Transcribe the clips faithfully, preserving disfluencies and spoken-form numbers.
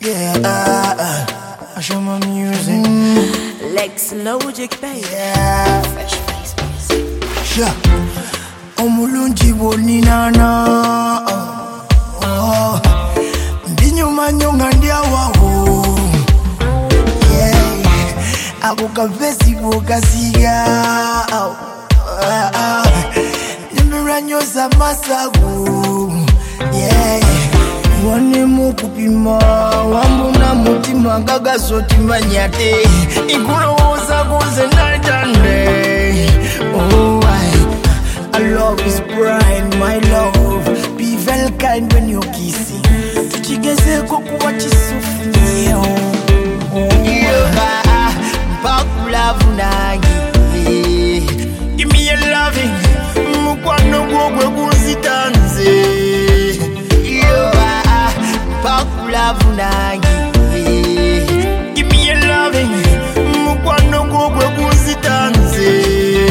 Yeah, uh, uh, I show my music. Mm. Lex Logic, baby. Yeah, Fresh face music. Sure. Omulungi woninana. Oh, ndinyuma nyonga ndiawawo. Yeah, ako kavesi bokasiga. Nyamiranyoza masagu. Yeah. Wane mukupima wambuna mutima gagasoti manyate ikulowoza kuze night and day. Oh, I, our love is bright, my love. Be very kind when you're kissing. Tuchigeze kukuwa chisufio. Oh, yeah, mpakula vunagi. Give me your loving, mukwano gogwe kuzitanze. Give me your loving, mukwano gogwe kuzitanze.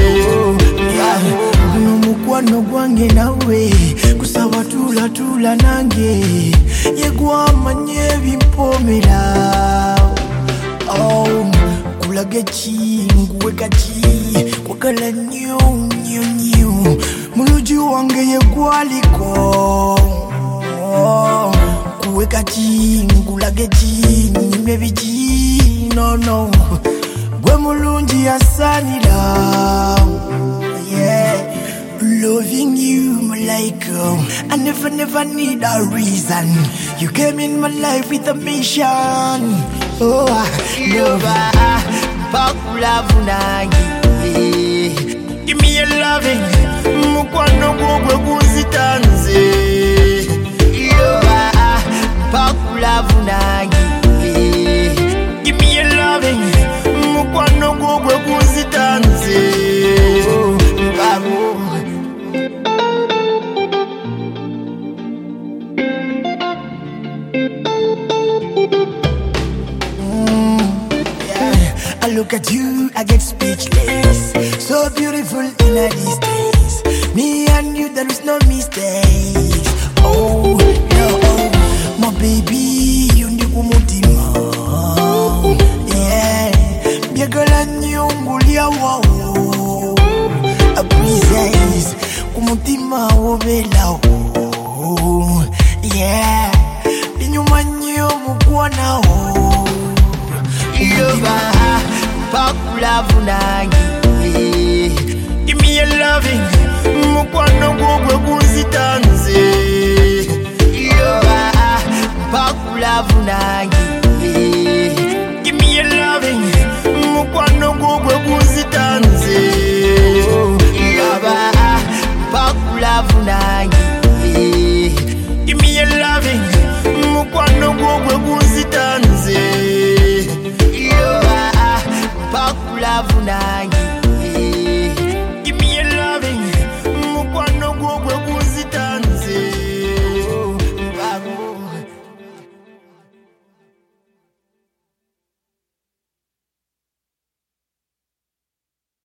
Guno mukwano gwange nawe kusaba tula tula nange yegwamanye bimpomera. Oh, kulage chi nguweka chi kwakala nyo nyo nyo muluji wange yegwaliko. Oh, kuweka chi ngulage chi nyime bichi no no gwe mulungi asanira. Yeah, loving you like um, I never never need a reason. You came in my life with a mission. Oh, lover bakula vunagi. Give me your loving, mukwano gogwe kuzitanze. Bakula vunagi. Give me your loving, mukwano gogwe kuzitanze. I look at you, I get speechless. So beautiful in a these days. Me and you, there is no mistakes. Oh, no, oh, my baby, you need kumutima. Yeah, my girl and you, ngulia wow. A princess, kumutima wobela. Oh, yeah, inyuma nyo mukwana oh. Bakula vunagi. Give me your loving, mukwano gogwe kuzitanze.